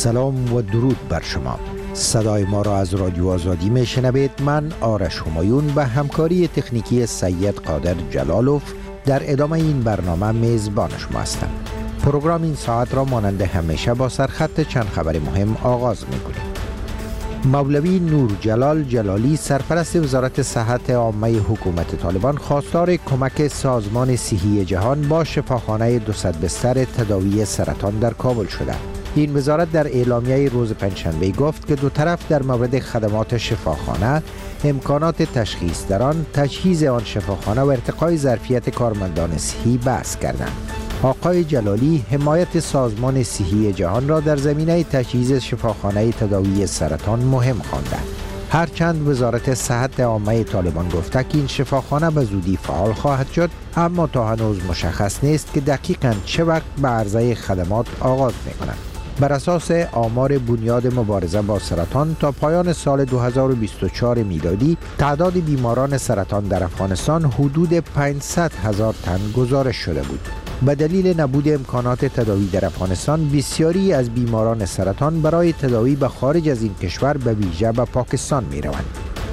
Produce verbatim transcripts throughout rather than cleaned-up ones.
سلام و درود بر شما. صدای ما را از رادیو آزادی می شنوید. من آرش همایون به همکاری تکنیکی سید قادر جلالوف در ادامه این برنامه میزبان شما هستم. پروگرام این ساعت را مانند همیشه با سرخط چند خبر مهم آغاز می کنیم. مولوی نور جلال جلالی سرپرست وزارت صحت عامه حکومت طالبان خواستار کمک سازمان صحی جهان با شفاخانه دوصد بستر تداوی سرطان در کابل شده. این وزارت در اعلامیه روز پنجشنبه گفت که دو طرف در مورد خدمات شفاخانه، امکانات تشخیص در آن، تجهیز آن شفاخانه و ارتقای ظرفیت کارمندان صحی بحث کردند. آقای جلالی حمایت سازمان صحی جهان را در زمینه تجهیز شفاخانه تداوی سرطان مهم خواندند. هرچند وزارت صحت عامه طالبان گفته که این شفاخانه به زودی فعال خواهد شد، اما تا هنوز مشخص نیست که دقیقاً چه وقت به عرضه خدمات آغاز می‌کنند. بر اساس آمار بنیاد مبارزه با سرطان تا پایان سال دو هزار و بیست و چهار میلادی تعداد بیماران سرطان در افغانستان حدود پانصد هزار تن گزارش شده بود. به دلیل نبود امکانات تداوی در افغانستان، بسیاری از بیماران سرطان برای تداوی به خارج از این کشور به ویژه به پاکستان می روند.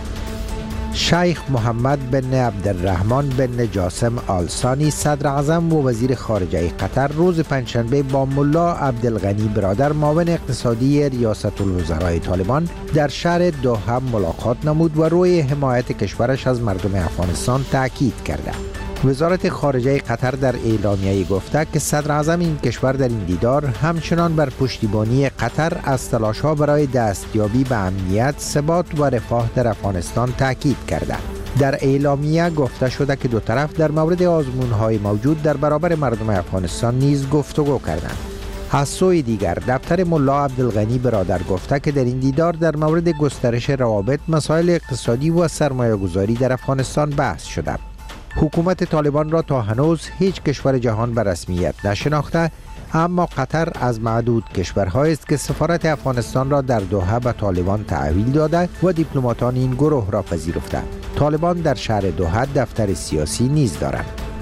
شیخ محمد بن عبدالرحمن بن جاسم آل ثانی صدر اعظم و وزیر خارجه قطر روز پنجشنبه با ملا عبدالغنی برادر معاون اقتصادی ریاست الوزراء طالبان در شهر دوحه ملاقات نمود و روی حمایت کشورش از مردم افغانستان تاکید کرده. وزارت خارجه قطر در اعلامیه گفته که صدر اعظم این کشور در این دیدار همچنان بر پشتیبانی قطر از تلاش‌ها برای دستیابی به امنیت، ثبات و رفاه در افغانستان تاکید کرده. در اعلامیه گفته شده که دو طرف در مورد آزمون‌های موجود در برابر مردم افغانستان نیز گفتگو کردند. از سوی دیگر دفتر ملا عبدالغنی برادر گفته که در این دیدار در مورد گسترش روابط، مسائل اقتصادی و سرمایه‌گذاری در افغانستان بحث شده. حکومت طالبان را تا هنوز هیچ کشور جهان به رسمیت نشناخته، اما قطر از معدود کشورهایی است که سفارت افغانستان را در دوحه به طالبان تحویل داده و دیپلماتان این گروه را پذیرفته. طالبان در شهر دوحه دفتر سیاسی نیز دارند.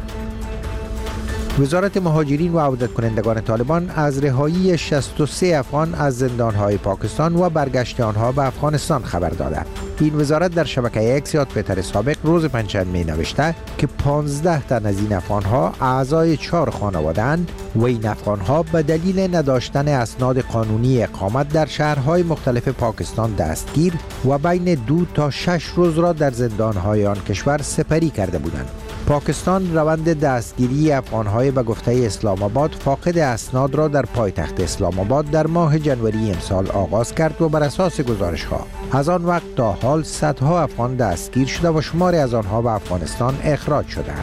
وزارت مهاجرین و عودت کنندگان طالبان از رهایی شصت و سه افغان از زندانهای پاکستان و برگشت آنها به افغانستان خبر داده. این وزارت در شبکه اکس یا توییتر سابق روز پنجشنبه نوشته که پانزده تن از این افغانها اعضای چهار خانواده‌اند و این افغانها به دلیل نداشتن اسناد قانونی اقامت در شهرهای مختلف پاکستان دستگیر و بین دو تا شش روز را در زندانهای آن کشور سپری کرده بودند. پاکستان روند دستگیری افغانهای به گفته اسلام آباد فاقد اسناد را در پایتخت اسلام آباد در ماه ژانویه امسال آغاز کرد و بر اساس گزارش‌ها از آن وقت تا حال صدها افغان دستگیر شده و شماری از آنها به افغانستان اخراج شدند.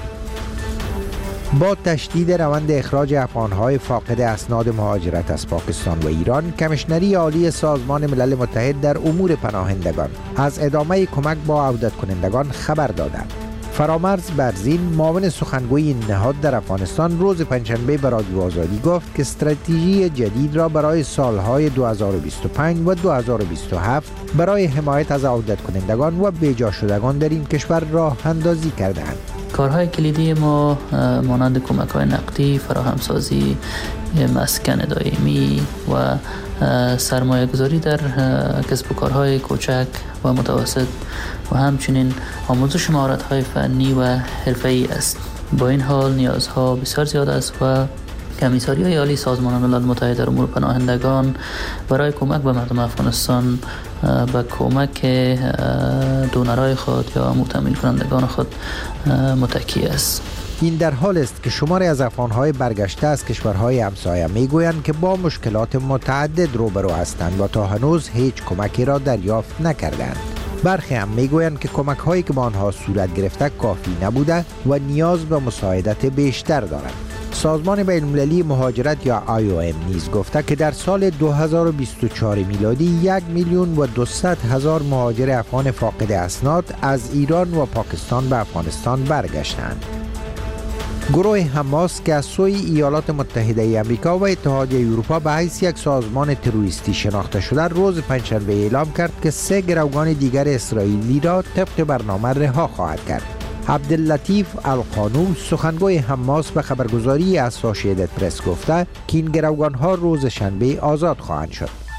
با تشدید روند اخراج افغانهای فاقد اسناد مهاجرت از پاکستان و ایران، کمیشنری عالی سازمان ملل متحد در امور پناهندگان از ادامه کمک با عودت کنندگان خبر دادند. فرامرز برزین معاون سخنگوی این نهاد در افغانستان روز پنجشنبه به رادیو آزادی گفت که استراتژی جدید را برای سالهای دو هزار و بیست و پنج و دو هزار و بیست و هفت برای حمایت از عودت کنندگان و بیجا شدگان در این کشور راه اندازی کردند. کارهای کلیدی ما مانند کمک‌های نقدی، فراهمسازی مسکن دائمی و سرمایه گذاری در کسب و کارهای کوچک و متوسط و همچنین آموزش مهارت‌های فنی و حرفه‌ای است. با این حال نیازها بسیار زیاد است و کمیساریای عالی سازمان ملل متحد در امور پناهندگان برای کمک به مردم افغانستان به کمک دونرای خود یا متأمین کنندگان خود متکی است. این در حال است که شماری از افغانهای برگشته از کشورهای همسایه میگویند که با مشکلات متعدد روبرو هستند و تا هنوز هیچ کمکی را دریافت نکردند. برخی هم میگویند که کمک هایی که با آنها صورت گرفته کافی نبوده و نیاز به مساعدت بیشتر دارند. سازمان بین‌المللی مهاجرت یا آی او ام نیز گفته که در سال دو هزار و بیست و چهار میلادی یک میلیون و دویست هزار مهاجر افغان فاقد اسناد از ایران و پاکستان به افغانستان برگشتند. گروه حماس که از سوی ایالات متحده آمریکا و اتحادیه اروپا به حیث یک سازمان تروریستی شناخته شده، روز پنجشنبه اعلام کرد که سه گروگان دیگر اسرائیلی را طبق برنامه رها خواهد کرد. عبداللطیف القانون سخنگوی حماس به خبرگزاری اسوشییتد پرس گفته که این گروگان‌ها روز شنبه آزاد خواهند شد.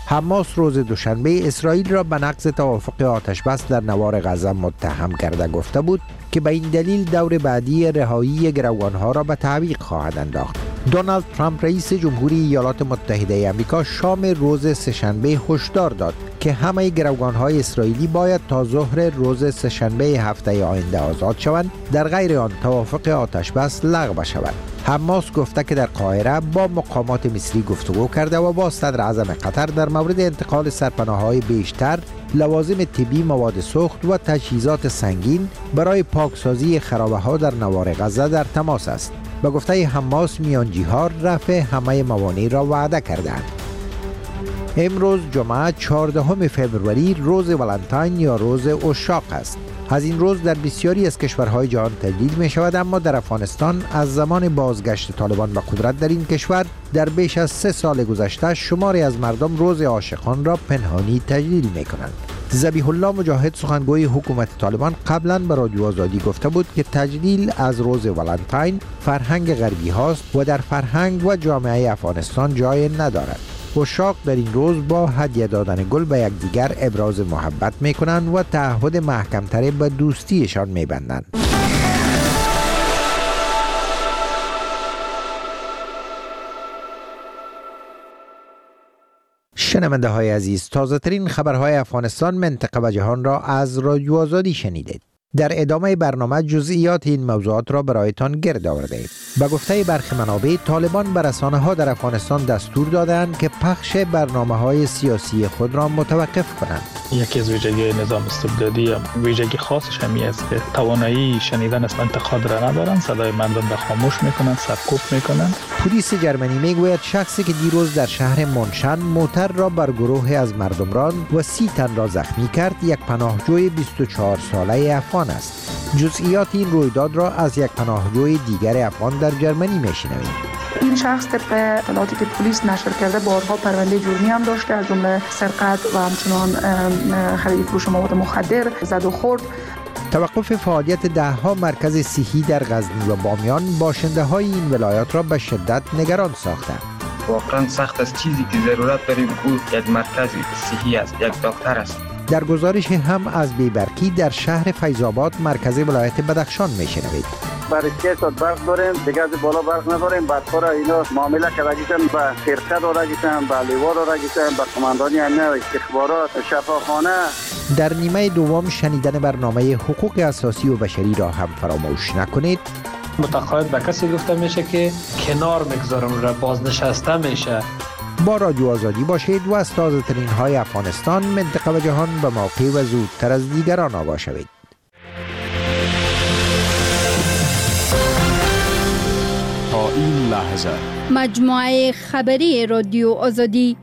حماس روز دوشنبه اسرائیل را به نقض توافق آتش بس در نوار غزه متهم کرده گفته بود که به این دلیل دور بعدی رهایی گروگانها را به تعویق خواهد انداخت. دونالد ترامپ رئیس جمهوری ایالات متحده آمریکا شام روز سه‌شنبه هشدار داد که همه گروگانهای اسرائیلی باید تا ظهر روز سه‌شنبه هفته آینده آزاد شوند، در غیر آن توافق آتش بس لغو شود. حماس گفته که در قاهره با مقامات مصری گفتگو کرده و با صدر اعظم قطر در مورد انتقال سرپناه‌های بیشتر، لوازم طبی، مواد سوخت و تجهیزات سنگین برای پاکسازی خرابه‌ها در نوار غزه در تماس است. به گفته حماس میانجی‌ها رفع همه موانع را وعده کردند. امروز جمعه چهاردهم فوریه روز ولنتاین یا روز عشاق است. از این روز در بسیاری از کشورهای جهان تجلیل می شود، اما در افغانستان از زمان بازگشت طالبان به قدرت در این کشور در بیش از سه سال گذشته شماری از مردم روز عاشقان را پنهانی تجلیل می کنند. ذبیح الله مجاهد سخنگوی حکومت طالبان قبلا به رادیو آزادی گفته بود که تجلیل از روز ولنتاین فرهنگ غربی هاست و در فرهنگ و جامعه افغانستان جای ندارد. عشاق در این روز با هدیه دادن گل به یکدیگر ابراز محبت می کنند و تعهد محکم‌تر به دوستیشان می بندند. شنونده های عزیز، تازه ترین خبرهای افغانستان، منطقه و جهان را از رادیو آزادی شنیدید. در ادامه برنامه جزئیات این موضوعات را برایتان گرد آورده ایم. به گفته برخی منابع، طالبان به رسانه ها در افغانستان دستور دادند که پخش برنامه های سیاسی خود را متوقف کنند. یکی از ویژگی نظام استبدادی، ویژگی خاصش همی است که توانایی شنیدن از انتقاد را ندارند، صدای مردم را خاموش میکنند، سرکوب میکنند. پلیس جرمنی میگوید شخصی که دیروز در شهر منشن موتر را بر گروه از مردم راند و سی تن را زخمی کرد، یک پناهجوی بیست و چهار ساله افغان است. جزئیات این رویداد را از یک پناهجوی دیگر افغان در جرمنی میشنویم. این شخص طبق اطلاعاتی که پلیس نشر کرده بارها پرونده جرمی هم داشته، از جمله سرقت و همچنان خرید فروش مواد مخدر، زد و خورد. توقف فعالیت ده ها مرکز صحی در غزنی و بامیان باشنده های این ولایات را به شدت نگران ساخته. واقعا سخت است. چیزی که ضرورت داریم او یک مرکز صحی است، یک دکتر است. در گزارش هم از بیبرکی در شهر فیض‌آباد مرکز ولایت بدخشان میشنوید. برای سه ساعت برق داریم، دیگه از بالا برق نداریم. برقا را اینا معامله کردگیشن به فرقه دادگیشن، به لیوا دادگیشن، به قماندانی امنیت استخبارات، شفاخانه. در نیمه دوم شنیدن برنامه حقوق اساسی و بشری را هم فراموش نکنید. متقاعد به کسی گفته میشه که کنار میگذارم را بازنشسته میشه. با رادیو آزادی باشید و از تازه ترین های افغانستان، منطقه و جهان به موقع و زودتر از دیگران آگاه شوید. تا این لحظه مجموعه خبری رادیو آزادی.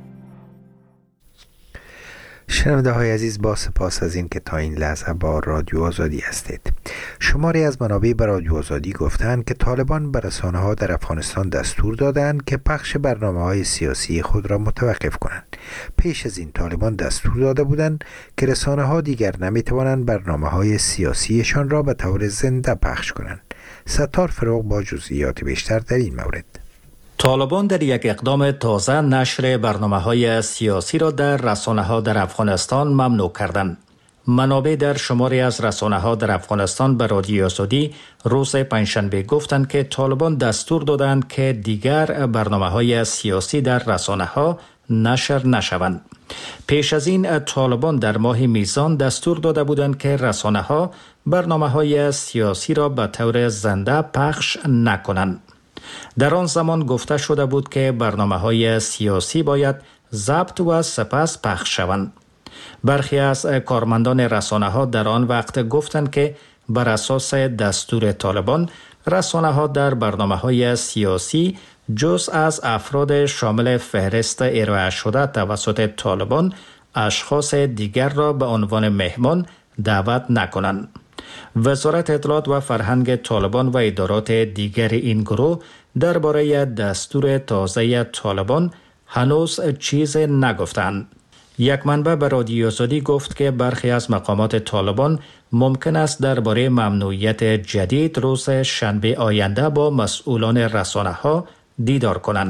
شنونده های عزیز، با سپاس از این که تا این لحظه با رادیو آزادی هستید. شماری از منابع به رادیو آزادی گفتند که طالبان به رسانه ها در افغانستان دستور دادند که پخش برنامه های سیاسی خود را متوقف کنند. پیش از این طالبان دستور داده بودند که رسانه ها دیگر نمی توانند برنامه های سیاسیشان را به طور زنده پخش کنند. ستار فروغ با جزئیات بیشتر در این مورد. طالبان در یک اقدام تازه نشر برنامه‌های سیاسی را در رسانه‌ها در افغانستان ممنوع کردند. منابع در شماری از رسانه‌ها در افغانستان به رادیو آزادی روز پنجشنبه گفتند که طالبان دستور دادند که دیگر برنامه‌های سیاسی در رسانه‌ها نشر نشوند. پیش از این طالبان در ماه میزان دستور داده بودند که رسانه‌ها برنامه‌های سیاسی را به طور زنده پخش نکنند. در آن زمان گفته شده بود که برنامه‌های سیاسی باید ضبط و سپس پخش شوند. برخی از کارمندان رسانه‌ها در آن وقت گفتند که بر اساس دستور طالبان رسانه‌ها در برنامه‌های سیاسی جز از افراد شامل فهرست ارائه شده توسط طالبان اشخاص دیگر را به عنوان مهمان دعوت نکنند. وزارت اطلاعات و فرهنگ طالبان و ادارات دیگر این گروه درباره دستور تازه طالبان هنوز چیز نگفتند. یک منبع به رادیو آزادی گفت که برخی از مقامات طالبان ممکن است درباره ممنوعیت جدید روز شنبه آینده با مسئولان رسانه‌ها دیدار کنند.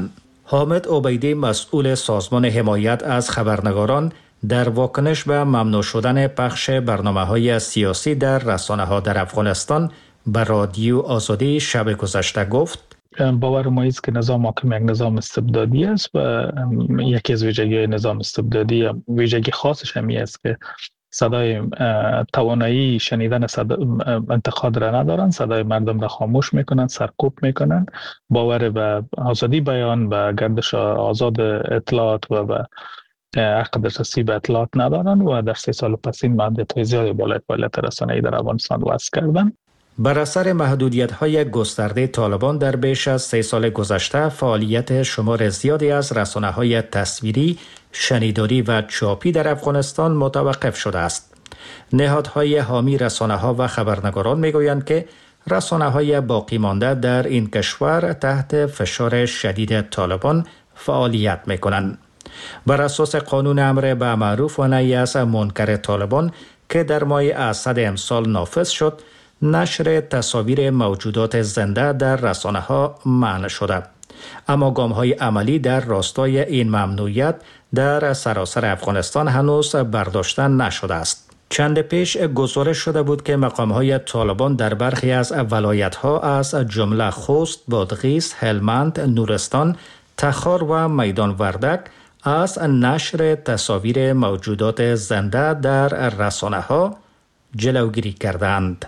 حامد عبیدی مسئول سازمان حمایت از خبرنگاران در واکنش به ممنوع شدن پخش برنامه‌های سیاسی در رسانه‌ها در افغانستان به رادیو آزادی شب گذشته گفت: باور ما است که نظام حاکم یک نظام استبدادی است و یکی از ویژگی نظام استبدادی ویژگی خاصش همی است که صدای توانایی شنیدن صدا انتقاد را ندارن، صدای مردم را خاموش میکنن، سرکوب میکنن، باور به آزادی بیان، به گردش آزاد اطلاعات و به حق دسترسی به اطلاعات ندارن و در سه سال پس این محدودیت‌های زیادی بالای فعالیت رسانه‌ای در افغانستان وضع کردن. بر اثر محدودیت‌های گسترده طالبان در بیش از سه سال گذشته فعالیت شمار زیادی از رسانه‌های تصویری، شنیداری و چاپی در افغانستان متوقف شده است. نهادهای حامی رسانه‌ها و خبرنگاران می‌گویند که رسانه‌های باقی مانده در این کشور تحت فشار شدید طالبان فعالیت می‌کنند. بر اساس قانون امر به معروف و نهی از منکر طالبان که در ماه اسد امسال نافذ شد، نشر تصاویر موجودات زنده در رسانه‌ها منع شده. اما گام‌های عملی در راستای این ممنوعیت در سراسر افغانستان هنوز برداشته نشده است. چند پیش گزارش شده بود که مقام‌های طالبان در برخی از ولایت‌ها از جمله خوست، بادغیس، هلمند، نورستان، تخار و میدان وردک از نشر تصاویر موجودات زنده در رسانه‌ها جلوگیری کردند.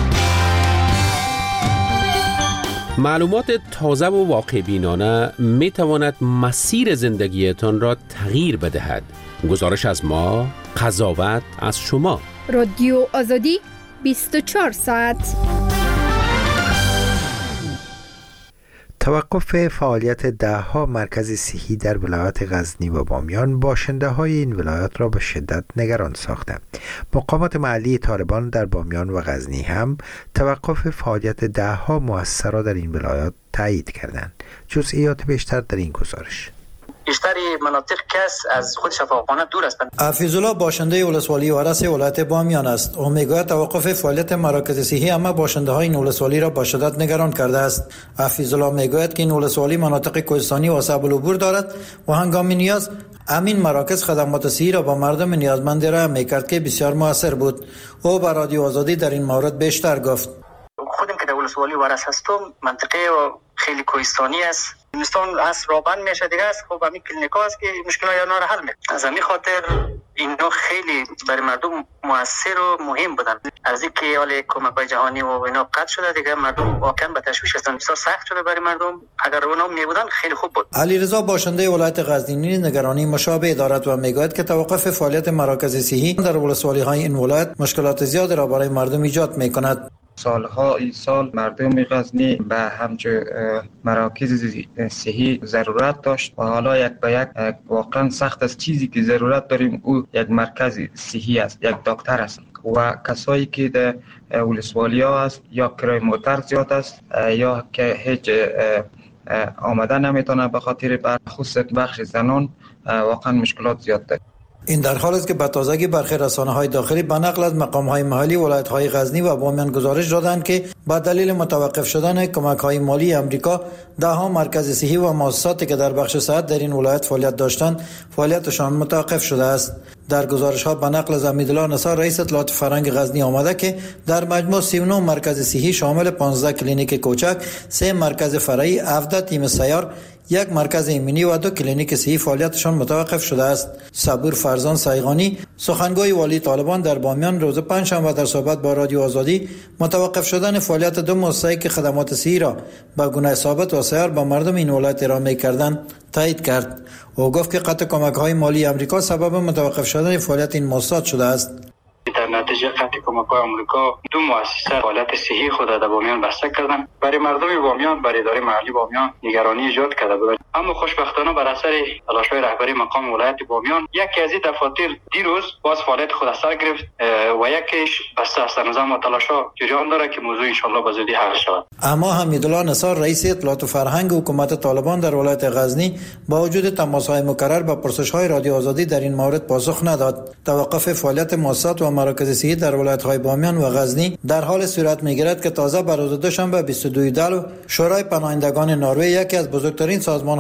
معلومات تازه و واقع بینانه می تواند مسیر زندگیتان را تغییر بدهد. گزارش از ما، قضاوت از شما. رادیو آزادی بیست و چهار ساعت. توقف فعالیت ده ها مرکز صحی در ولایت غزنی و بامیان باشنده های این ولایات را به شدت نگران ساخته. مقامات محلی طالبان در بامیان و غزنی هم توقف فعالیت ده ها مؤسسه را در این ولایات تایید کردند. جزئیات بیشتر در این گزارش. بیشتری مناطق کس از خود شفاخانه دور هستند. حفیظالله باشنده ولسوالی وارث ولایت بامیان است. او میگوید توقف فعالیت مراکز صحی اما باشنده های این ولسوالی را با شدت نگران کرده است. حفیظالله میگوید که این ولسوالی مناطق کوهستانی و صعب العبور دارد و هنگام نیاز امین مراکز خدمات صحی را با مردم نیازمند را میکرد که بسیار موثر بود. او به رادیو آزادی در این مورد بیشتر گفت. خودم که در ولسوالی وارث هستم، منطقه خیلی کوهستانی است. زمستان از رابن میشه دیگه است. خب همین کلینیکا است که مشکلات اینا را حل میکنه. از همین خاطر اینا خیلی برای مردم موثر و مهم بودن. از اینکه حال کمک‌های جهانی و اینا قطع شده دیگه مردم واقعا به تشویش هستن. بسیار سخت شده برای مردم. اگر اونا میبودن خیلی خوب بود. علیرضا باشنده ولایت غزنی نگرانی مشابه دارد و میگوید که توقف فعالیت مراکز صحی در ولسوالی‌های این ولایت مشکلات زیادی را برای مردم ایجاد میکند. سالها این سال مردم غزنی به همچون مراکز صحی ضرورت داشت و حالا یک به یک واقعا سخت است. چیزی که ضرورت داریم او یک مرکز صحی است، یک دکتر است و کسایی که در ولسوالی ها است یا کرای موتر زیاد است یا که هیچ آمدن نمیتونه به خاطر برخصوص بخش زنان واقعا مشکلات زیاد دارد. این در حالی است که به تازگی برخی رسانه‌های داخلی به نقل از مقام‌های محلی ولایت‌های غزنی و بامیان گزارش دادند که با دلیل متوقف شدن کمک‌های مالی آمریکا ده‌ها مرکز صحی و مؤسساتی که در بخش صحت در این ولایت فعالیت داشتند فعالیتشان متوقف شده است. در گزارش‌ها به نقل از حمیدالله نثار رئیس اطلاعات فرهنگ غزنی آمده که در مجموع سی و نه مرکز صحی شامل پانزده کلینیک کوچک، سه مرکز فرعی، هفده تیم سیار، یک مرکز ایمنی و دو کلینیک صحی فعالیتشان متوقف شده است. صبور فرزان سایغانی سخنگوی والی طالبان در بامیان روز پنجشنبه در صحبت با رادیو آزادی متوقف شدن فعالیت دو مؤسسه که خدمات صحی را با گونه ثابت و سیار با مردم این ولایت ارائه کردند تایید کرد. او گفت که قطع کمک‌های مالی آمریکا سبب متوقف شدن فعالیت این مؤسسات شده است. در نتیجه قطع کمک‌های آمریکا دو مؤسسه فعالیت صحی خود در بامیان بسته کردند. برای مردم بامیان، برای اداره محلی بامیان نگرانی ایجاد کرده بود. اما خوشبختانه بر اثر تلاش‌های رهبری مقام ولایت بامیان یکی از این دفاتر دیروز باز فعالیت خود از سر گرفت و یکیش بسته است. نظام و تلاش‌ها جریان داره که موضوع ان شاءالله به زودی حل شود. اما حمیدالله نثار رئیس اطلاعات و فرهنگ حکومت طالبان در ولایت غزنی با وجود تماس‌های مکرر با پرسش‌های رادیو آزادی در این مورد پاسخ نداد. توقف فعالیت مؤسسات و مراکز صحی در ولایت‌های بامیان و غزنی در حال صورت می‌گیرد که تازه بر روز دوشنبه بیست و دو دی شورای پناهندگان نروژ یکی از بزرگترین سازمان‌های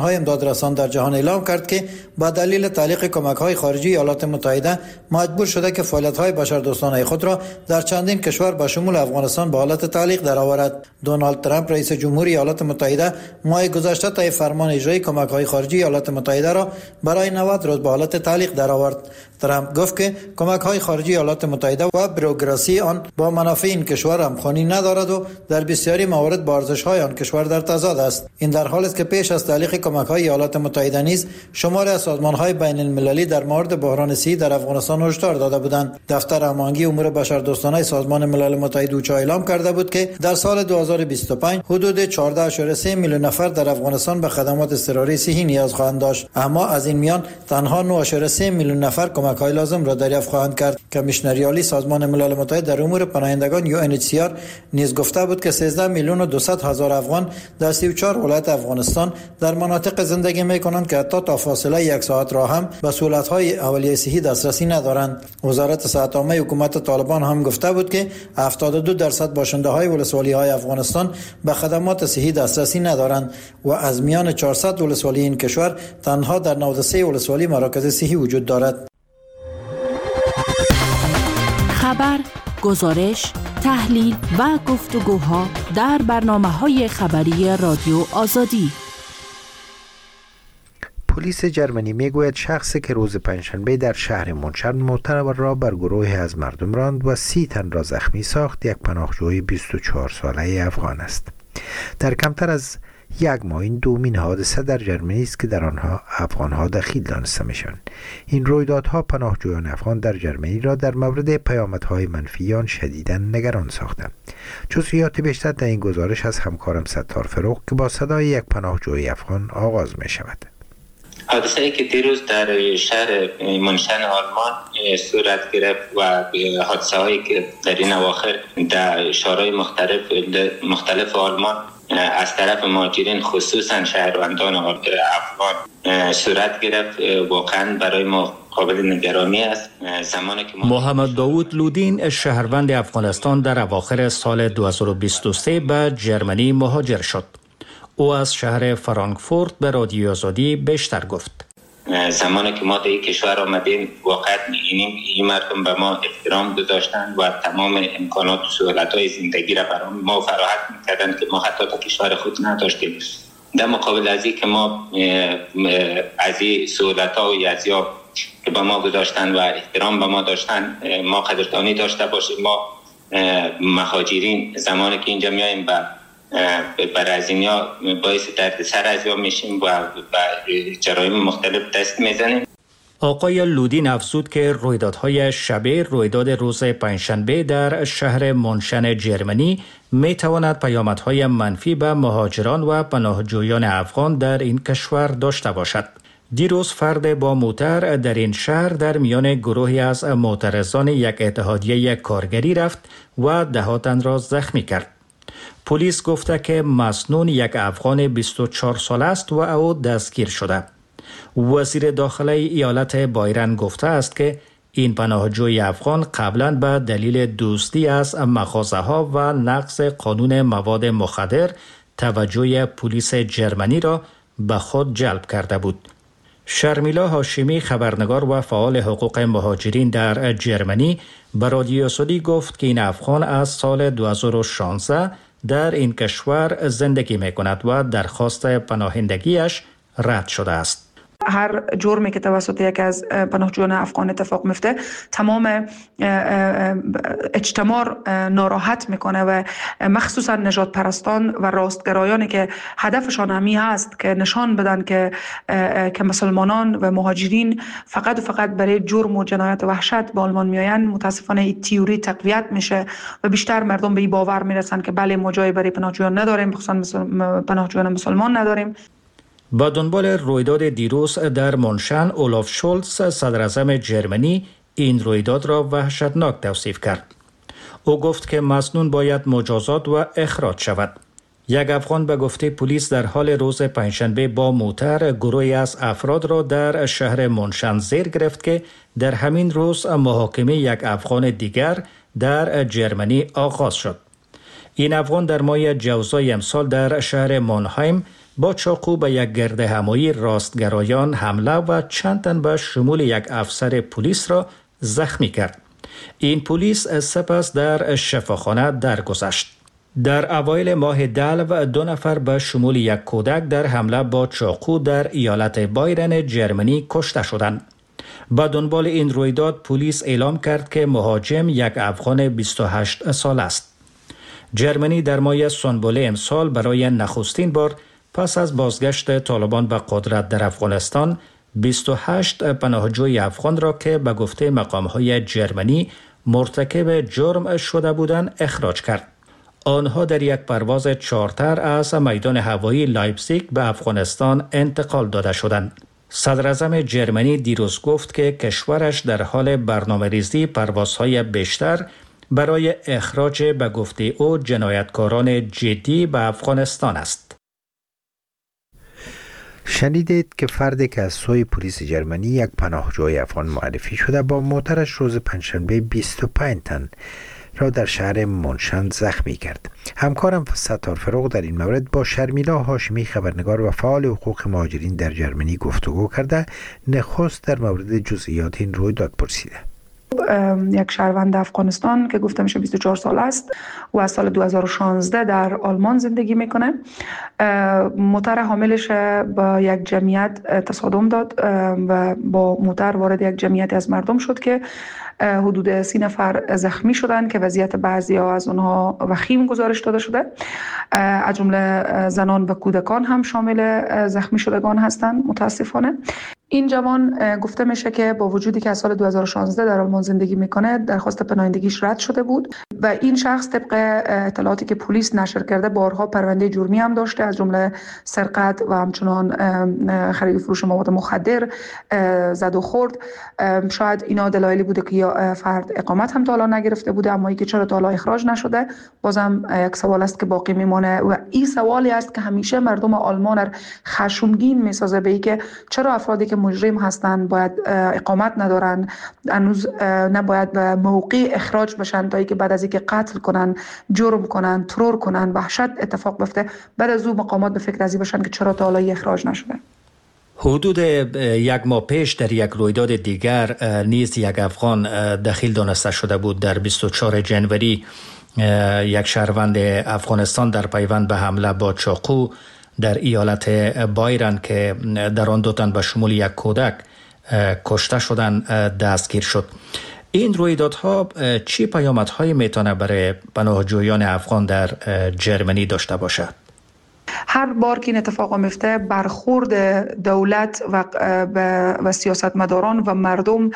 سازمان‌های امدادرسان در جهان اعلام کرد که با دلیل تعلیق کمک‌های خارجی ایالات متحده مجبور شده که فعالیت‌های بشردوستانه خود را در چندین کشور به شمول افغانستان به حالت تعلیق درآورد. دونالد ترامپ رئیس جمهوری ایالات متحده ماه گذشته طی فرمان اجرایی کمک‌های خارجی ایالات متحده را برای نود روز به حالت تعلیق درآورد. ترامپ گفت که کمک‌های خارجی ایالات متحده و بروکراسی آن با منافع این کشور همخوانی ندارد و در بسیاری موارد با ارزش‌های آن کشور در تضاد است. این در حالی است که پیش از تعلیق کمک‌های ایالات متحده نیز شماری از سازمان‌های بین‌المللی در مورد بحران صحی در افغانستان هشدار داده بودند. دفتر هماهنگی امور بشردوستانه سازمان ملل متحد اوچا اعلام کرده بود که در سال دو هزار و بیست و پنج حدود چهارده ممیز سه میلیون نفر در افغانستان به خدمات اضطراری صحی نیاز خواهند داشت، اما از این میان تنها نه ممیز سه میلیون نفر کمک‌های لازم را دریافت خواهند کرد. کمیشنر عالی سازمان ملل متحد در امور پناهندگان یو ان اچ سی آر نیز گفته بود که سیزده میلیون و دویست هزار افغان در سی و چهار ولایت افغانستان در مناطق زندگی می‌کنند که حتی تا فاصله یک ساعت راه هم به سهولت‌های اولیه صحی دسترسی ندارند. وزارت صحت عامه حکومت طالبان هم گفته بود که هفتاد و دو درصد باشنده‌های ولسوالی‌های افغانستان به خدمات صحی دسترسی ندارند و از میان چهارصد ولسوالی این کشور تنها در نود و سه ولسوالی مراکز صحی وجود دارد. خبر، گزارش، تحلیل و گفتگوها در برنامه‌های خبری رادیو آزادی. پلیس جرمنی میگوید شخصی که روز پنجشنبه در شهر مونشن موتور را بر گروهی از مردم راند و سی تن را زخمی ساخت یک پناهجوی بیست و چهار ساله افغان است. در کمتر از یک ماه این دومین حادثه در جرمنی است که در آنها افغانها دخیل دانسته میشن. این رویدادها پناهجویان افغان در جرمنی را در مورد پیامدهای منفی آن شدیداً نگران ساختند. جزئیات بیشتر در این گزارش از همکارم ستار فروغ که با صدای یک پناهجوی افغان آغاز می شود. حادثه‌ای که دیروز در شهر مونشن آلمان صورت گرفت و حادثه‌هایی که در این اواخر در شهرهای مختلف مختلف آلمان از طرف مهاجرین خصوصا شهروندان افغان صورت گرفت واقعا برای ما قابل نگرانی است. زمانی که محمد داوود لودین شهروند افغانستان در اواخر سال دو هزار و بیست و سه به جرمنی مهاجر شد. او از شهر فرانکفورت به رادیو آزادی بیشتر گفت. زمانی که ما در این کشور آمدیم واقعا این, این مردم به ما احترام گذاشتند و تمام امکانات و سهولت‌های زندگی را برای ما فراهم می‌کردند که ما حتی تا کشور خود نداشتیم. در مقابل از این که ما از این سهولت‌ها و یزیا که به ما گذاشتند و احترام به ما داشتند ما قدردانی داشته باشیم. ما مهاجرین زمانی که اینجا میایم به برای از اینیا باعث دردسر از یا میشیم و به جرایم مختلف دست میزنیم. آقای لودین افزود که رویدادهای شبیه رویداد روز پنجشنبه در شهر مونشن جرمنی میتواند پیامدهای منفی به مهاجران و پناهجویان افغان در این کشور داشته باشد. دیروز فرد با موتر در این شهر در میان گروهی از معترضان یک اتحادیه کارگری رفت و ده تن را زخمی کرد. پلیس گفته که مسنون یک افغان بیست و چهار ساله است و او دستگیر شده. وزیر داخله ایالت بایرن گفته است که این پناهجوی افغان قبلا به دلیل دوستی از مغازه ها و نقض قانون مواد مخدر توجه پلیس جرمنی را به خود جلب کرده بود. شرمیلا هاشمی خبرنگار و فعال حقوق مهاجرین در جرمنی به رادیو آزادی گفت که این افغان از سال دو هزار و شانزده در این کشور زندگی می کند و درخواست پناهندگیش رد شده است. هر جرمی که توسط یکی از پناهجویان افغان اتفاق میفته تمام اجتماع ناراحت میکنه و مخصوصا نجات پرستان و راستگرایانی که هدفشان همی هست که نشان بدن که که مسلمانان و مهاجرین فقط و فقط برای جرم و جنایت و وحشت به آلمان میآیند. متاسفانه این تئوری تقویت میشه و بیشتر مردم به این باور میرسن که بله ما جای برای پناهجویان نداریم، خصوصا پناهجویان مسلمان نداریم. با دنبال رویداد دیروز در مونشن، اولاف شولز صدر اعظم جرمنی این رویداد را وحشتناک توصیف کرد. او گفت که مسنون باید مجازات و اخراج شود. یک افغان به گفته پلیس در حال روز پنجشنبه با موتر گروهی از افراد را در شهر مونشن زیر گرفت که در همین روز محاکمه یک افغان دیگر در جرمنی آغاز شد. این افغان در ماه جوزای امسال در شهر مانهایم با چاقو به یک گردهمایی راستگرایان حمله و چند تن به شمول یک افسر پلیس را زخمی کرد. این پلیس سپس در شفاخانه درگذشت. در اوایل ماه دلو دو نفر به شمول یک کودک در حمله با چاقو در ایالت بایرن جرمنی کشته شدند. با دنبال این رویداد پلیس اعلام کرد که مهاجم یک افغان بیست و هشت سال است. جرمنی در ماه سنبل امسال برای نخستین بار پس از بازگشت طالبان به قدرت در افغانستان بیست و هشت پناهجوی افغان را که به گفته مقام‌های جرمنی مرتکب جرم شده بودند اخراج کرد. آنها در یک پرواز چارتر از میدان هوایی لایپزیگ به افغانستان انتقال داده شدند. صدر اعظم جرمنی دیروز گفت که کشورش در حال برنامه‌ریزی پروازهای بیشتر برای اخراج به گفته او جنایتکاران جدی به افغانستان است. شنیدید که فردی که از سوی پلیس جرمنی یک پناهجوی افغان معرفی شده با موترش روز پنجشنبه بیست و پنج تن را در شهر منشند زخمی کرد. همکارم ستار فروغ در این مورد با شرمیلا هاشمی خبرنگار و فعال حقوق مهاجرین در جرمنی گفتگو کرده نخست در مورد جزئیات این رویداد پرسیده. یک شهروند افغانستان که گفته میشه بیست و چهار سال است و از سال دو هزار و شانزده در آلمان زندگی میکنه. موتر حاملش با یک جمعیت تصادم داد و با موتر وارد یک جمعیت از مردم شد که حدود سی نفر زخمی شدند که وضعیت بعضی ها از اونها وخیم گزارش داده شده. از جمله زنان و کودکان هم شامل زخمی شدگان هستند متاسفانه. این جوان گفته میشه که با وجودی که از سال دو هزار و شانزده در آلمان زندگی میکنه درخواست پناهندگیش رد شده بود و این شخص طبق اطلاعاتی که پلیس نشر کرده بارها پرونده جرمی هم داشته، از جمله سرقت و همچنان خرید و فروش مواد مخدر، زد و خورد. شاید اینا دلایلی بوده که یا فرد اقامت هم تا حالا نگرفته بوده، اما اینکه چرا تا حالا اخراج نشده بازم یک سوال است که باقی میمونه و این سوالی است که همیشه مردم آلمان را خشمگین میسازه به اینکه چرا افرادی که مجرم هستند باید اقامت ندارن، هنوز نباید به موقع اخراج بشن تا اینکه بعد از اینکه قتل کنن، جرم کنن، ترور کنن، وحشت اتفاق بیفته بعد از اون مقامات به فکر ازی بشن که چرا تا حالا اخراج نشده. حدود یک ماه پیش در یک رویداد دیگر نیز یک افغان دخیل دانسته شده بود. در بیست و چهارم ژانویه یک شهروند افغانستان در پیوند به حمله با چاقو در ایالت بایرن که در آن دو تن به شمول یک کودک کشته شدند دستگیر شد. این رویدادها چی پیامدهایی میتونه برای پناهجویان افغان در جرمنی داشته باشد؟ هر بار که این اتفاق میفته برخورد دولت و و سیاستمداران و مردم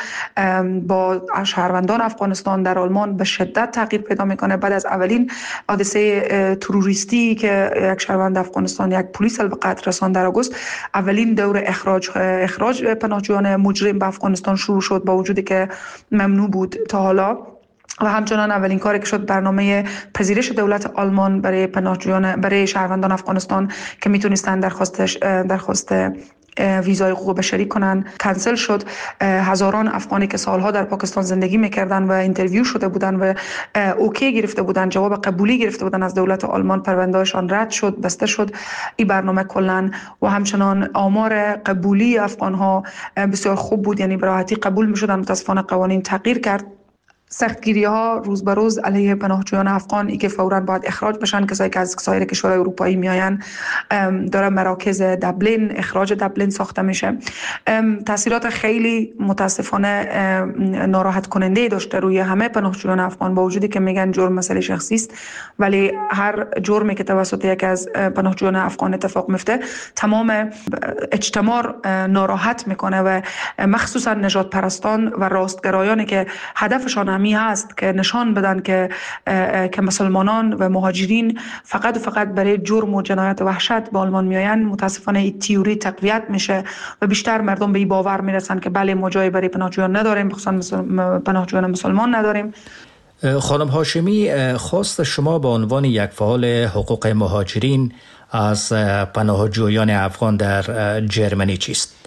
با شهروندان افغانستان در آلمان به شدت تغییر پیدا میکنه. بعد از اولین حادثه تروریستی که یک شهروند افغانستان یک پلیس به قتل رساند در آگوست، اولین دور اخراج اخراج پناهجویان مجرم به افغانستان شروع شد با وجودی که ممنوع بود تا حالا. و همچنان اولین کاری که شد برنامه پذیرش دولت آلمان برای پناهجویان برای شهروندان افغانستان که میتونستن درخواستش درخواست ویزای حقوق بشری کنن کنسل شد. هزاران افغانی که سالها در پاکستان زندگی میکردن و اینترویو شده بودن و اوکی گرفته بودن، جواب قبولی گرفته بودن از دولت آلمان، پروندهشان رد شد، بسته شد این برنامه کلا. و همچنان آمار قبولی افغانها بسیار خوب بود، یعنی به راحتی قبول میشدن. متاسفانه قوانین تغییر کرد. سختگیری ها روز به روز علیه پناهجویان افغان ای که فوراً باید اخراج بشن، کسایی که از سایر کشورهای اروپایی میآیند، داره مراکز دبلین، اخراج دبلین ساخته میشه. تاثیرات خیلی متاسفانه ناراحت کننده داشته روی همه پناهجویان افغان، با وجودی که میگن جرم مسئله شخصی است، ولی هر جرمی که توسط یکی از پناهجویان افغان اتفاق میفته تمام اجتماع ناراحت میکنه و مخصوصا نجات پرستان و راستگرایانی که هدفشان می هست که نشان بدن که که مسلمانان و مهاجرین فقط و فقط برای جرم و جنایت و وحشت به آلمان میآیند. متاسفانه این تئوری تقویت میشه و بیشتر مردم به این باور میرسن که بله ما جای برای پناهجویان نداریم، خصوصا پناهجویان مسلمان نداریم. خانم هاشمی، خواست شما به عنوان یک فعال حقوق مهاجرین از پناهجویان افغان در جرمنی چیست؟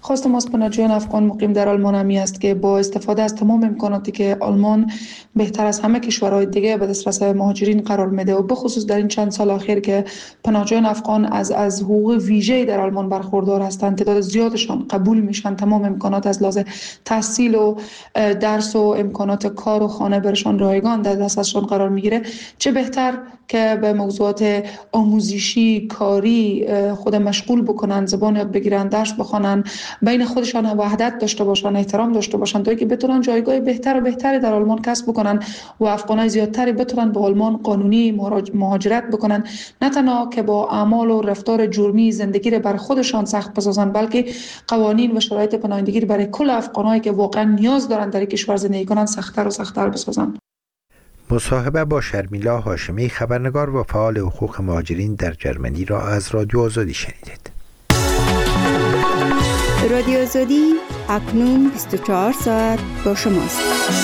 خواستم از پناهجویان افغان مقیم در آلمان همی است که با استفاده از تمام امکاناتی که آلمان بهتر از همه کشورهای دیگه به دسترس مهاجرین قرار میده و به خصوص در این چند سال اخیر که پناهجویان افغان از از حقوق ویژه‌ای در آلمان برخوردار هستند، تعداد زیادشان قبول میشن، تمام امکانات از لحاظ تحصیل و درس و امکانات کار و خانه برشان رایگان در دستشان قرار میگیره، چه بهتر که به موضوعات آموزشی کاری خود مشغول بکنن، زبان یاد بگیرن، درس بخونن، بین خودشان وحدت داشته باشن، احترام داشته باشن تا اینکه بتونن جایگاه بهتر و بهتری در آلمان کسب بکنن و افغانای زیادتری بتونن به آلمان قانونی مهاجرت بکنن، نه تنها که با اعمال و رفتار جرمی زندگی را بر خودشان سخت بسازن، بلکه قوانین و شرایط پناهندگی برای کل افغانایی که واقعا نیاز دارن در این کشور زندگی کنن سخت‌تر و سخت‌تر بسازن. مصاحبه با شرمیلا هاشمی، خبرنگار و فعال حقوق مهاجرین در جرمنی را از رادیو آزادی شنیدید. رادیو آزادی اکنون بیست و چهار ساعت با شماست.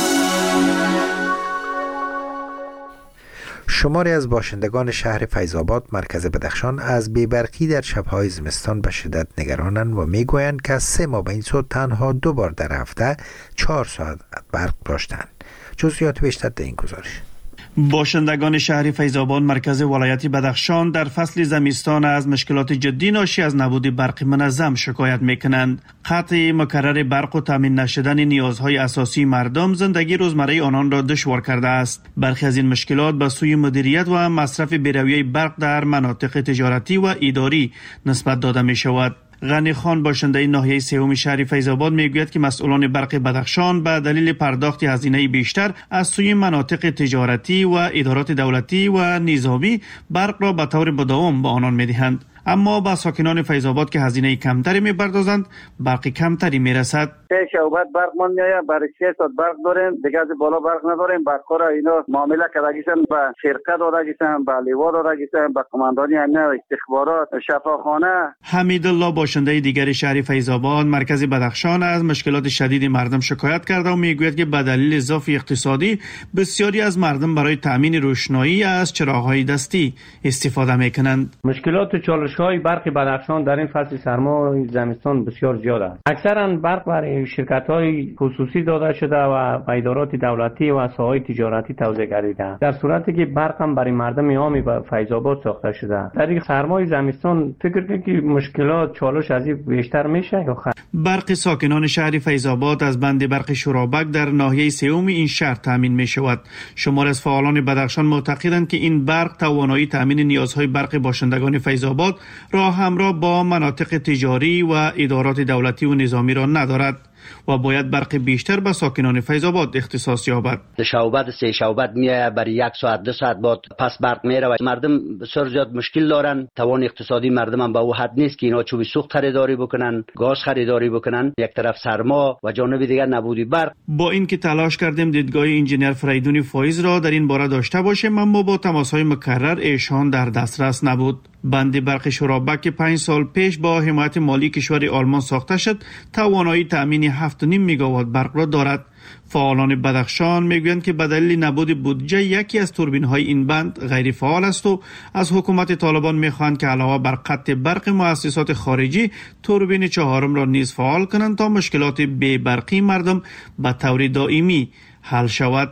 شماری از باشندگان شهر فیض‌آباد مرکز بدخشان از بی‌برقی در شب‌های زمستان به شدت نگرانند و میگویند که از سه ماه به این سو تنها دو بار در هفته چهار ساعت برق داشتند. جزئیات بیشتر در این گزارش. باشندگان شهر فیض‌آباد مرکز ولایت بدخشان در فصل زمستان از مشکلات جدی ناشی از نبود برق منظم شکایت میکنند. قطع مکرر برق و تامین نشدن نیازهای اساسی مردم زندگی روزمره آنان را دشوار کرده است. برخی از این مشکلات به سوی مدیریت و مصرف بی‌رویه برق در مناطق تجارتی و اداری نسبت داده می شود. غنی خان باشنده ناحیه سوم شهر فیض‌آباد میگوید که مسئولان برق بدخشان به دلیل پرداخت هزینه بیشتر از سوی مناطق تجارتی و ادارات دولتی و نظامی برق را به طور مداوم به آنان میدهند، اما با ساکنان فیض‌آباد که هزینه کمتری می‌پردازند برق کمتری میرسد. سه شعبت برق من میآید، برای شش ساعت برق داریم، دیگه از بالا برق نداریم. برق‌ها را اینا معامله کردگیشن به شرکت دادگیشن، به لیوا دادگیشن، به قماندانی امنیت استخبارات، شفاخانه. حمیدالله باشنده دیگر شهر فیض‌آباد مرکز بدخشان از مشکلات شدید مردم شکایت کرده و میگوید که به دلیل ضعف اقتصادی بسیاری از مردم برای تامین روشنایی از چراغ‌های دستی استفاده میکنند. مشکلات چالش‌های برق بدخشان در این فصل سرما زمستان بسیار زیاد است. اکثرا برق برای شرکت‌های خصوصی داده شده و به ادارات دولتی و ساحه‌های تجارتی توزیع گردیده، در صورتی که برق هم برای مردم عامی به فیض‌آباد ساخته شده. در این سرمای زمستان فکر کنید که مشکلات چالش از این بیشتر میشه یا خیر؟ برق ساکنان شهر فیض‌آباد از بند برق شورابک در ناحیه سوم این شهر تامین می شود. شمار از فعالان بدخشان معتقدند که این برق توانایی تامین نیازهای برق باشندگان فیض‌آباد را همراه با مناطق تجاری و ادارات دولتی و نظامی را ندارد و باید برق بیشتر به ساکنان فیض‌آباد اختصاص یابد. شعبت سه شعبت میه برای یک ساعت دو ساعت بعد پس برق میره و مردم بسیار زیاد مشکل دارن. توان اقتصادی مردم هم به او حد نیست که اینا چوب سوخت خریداری بکنن، گاز خریداری بکنن. یک طرف سرما و جانب دیگر نبودی برق. با اینکه تلاش کردیم دیدگاه انجینیر فریدون فایز را در این باره داشته باشیم، اما با تماس‌های مکرر ایشان در دسترس نبود. بند برق شورابک که پنج سال پیش با حمایت مالی کشور آلمان ساخته شد، توانایی تامین هفت و نیم میگاوات برق را دارد. فعالان بدخشان میگویند که به دلیل نبود بودجه یکی از توربین‌های این بند غیر فعال است و از حکومت طالبان میخواهند که علاوه بر قطع برق مؤسسات خارجی، توربین چهارم را نیز فعال کنند تا مشکلات بی برقی مردم به طور دائمی حل شود.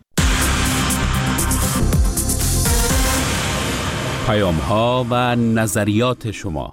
پیام ها و نظریات شما.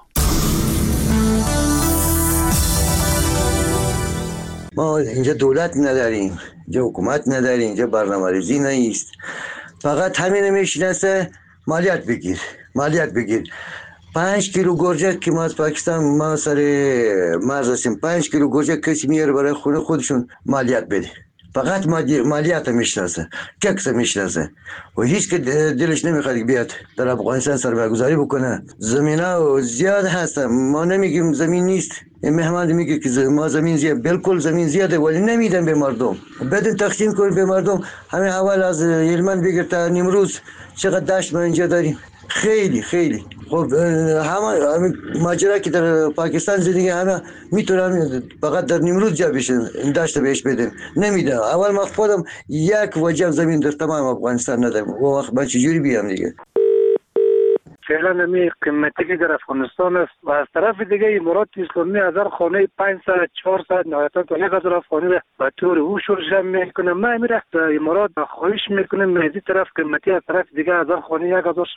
ما اینجا دولت نداریم، اینجا حکومت نداریم، اینجا برنامه‌ریزی نیست. فقط همین میشناسه مالیات بگیر، مالیات بگیر. پنج کیلو گرجه که ما از پاکستان ما سر مرز هستیم، پنج کیلو گرجه کسی میاره برای خونه خودشون مالیات بده. فقط مالیات میشناسه، ککس میشناسه و هیچ که دلش نمیخواد بیاد در افغانستان سرمایه‌گذاری بکنه. زمینا زیاد هستن، ما نمیگیم زمین نیست. این مهمان میگه که ما زمین زیاد، بالکل زمین زیاده ولی نمیدن به مردم. بدون تقسیم کنیم به مردم. همین اول از هلمند بگیر تا نیمروز چقدر دشت ما اینجا داریم، خیلی خیلی. خب همه ماجرا که در پاکستان زندگی همه میتونن فقط در نیمروز جا بشن، این داشته بهش بدن، نمیدن. اول ما خودم یک وجه زمین در تمام افغانستان ندارم، و وقت من چجوری بیام دیگه؟ فعلا می قیمتی که در افغانستان است و از طرف دیگه امارات اسلامی هزار خانه پانصد چهارصد نهایتا تا یک هزار خانه به طور او شورش میکنه. ما میره امارات خواهش میکنیم از این طرف قیمتی از طرف دیگه هزار خانه یک هزار